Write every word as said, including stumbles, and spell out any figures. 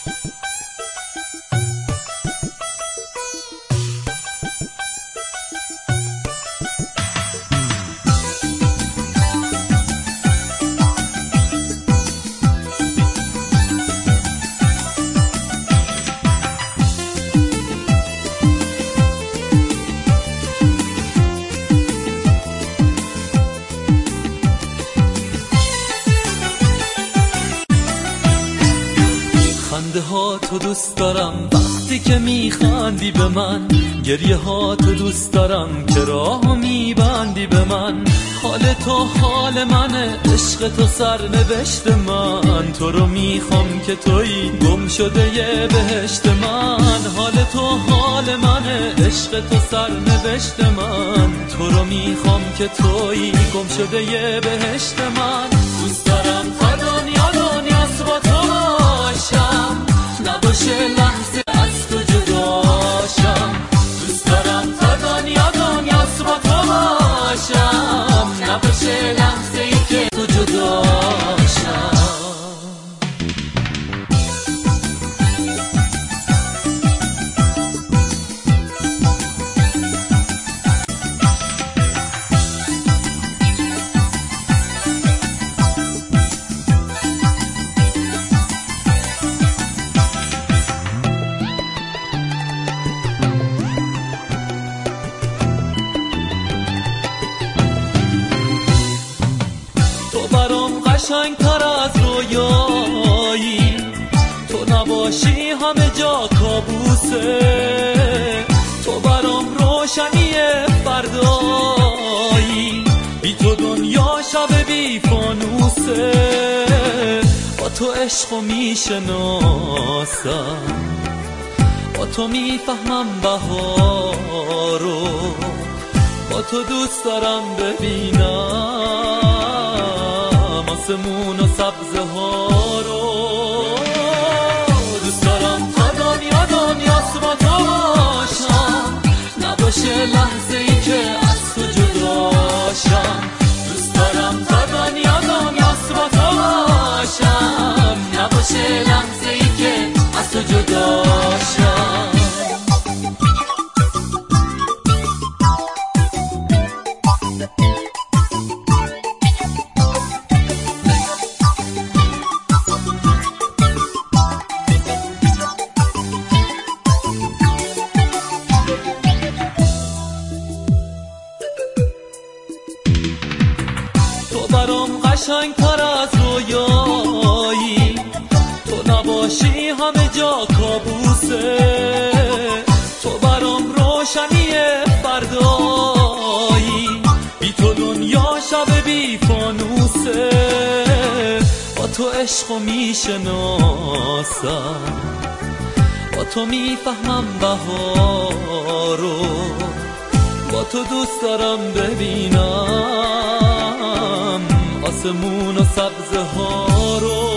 خنده ها تو دوست دارم وقتی که میخندی به من، گریه ها تو دوست دارم که راهو میبندی به من. حال تو حال منه، عشق تو سرنوشت من، تو رو میخوام که تویی گم شده یه بهشت من. حال تو حال منه، عشق تو سرنوشت من، تو رو میخوام که تویی گم شده یه بهشت من. دوست دارم تا دنیا دنیاست با تو باشم، نباشه لحظه از تو جداشم. دوست دارم تا دنیا دنیاست با تو باشم، نباشه لحظه ای که تو جداشم. برام قشنگ تر از رویایی، تو نباشی همه جا کابوسه. تو برام روشنی فردایی، بی تو دنیا شب بی فانوسه. با تو عشقو میشناسم، با تو میفهمم بهارو، با تو دوست دارم ببینم آسمون و سبزه ها رو. دوست دارم تا دنیا دنیاست با تو باشم، نباشه لحظه ای که از تو جداشم. دوست دارم تا دنیا دنیاست با تو باشم، نباشه لحظه ای که از تو جداشم. برام قشنگ تر از رویایی، تو نباشی همه جا کابوسه. تو برام روشنی فردایی، بی تو دنیا شب بی فانوسه. با تو عشقو میشناسم، با تو میفهمم بهارو، با تو دوست دارم ببینم آسمون و سبزه ها رو.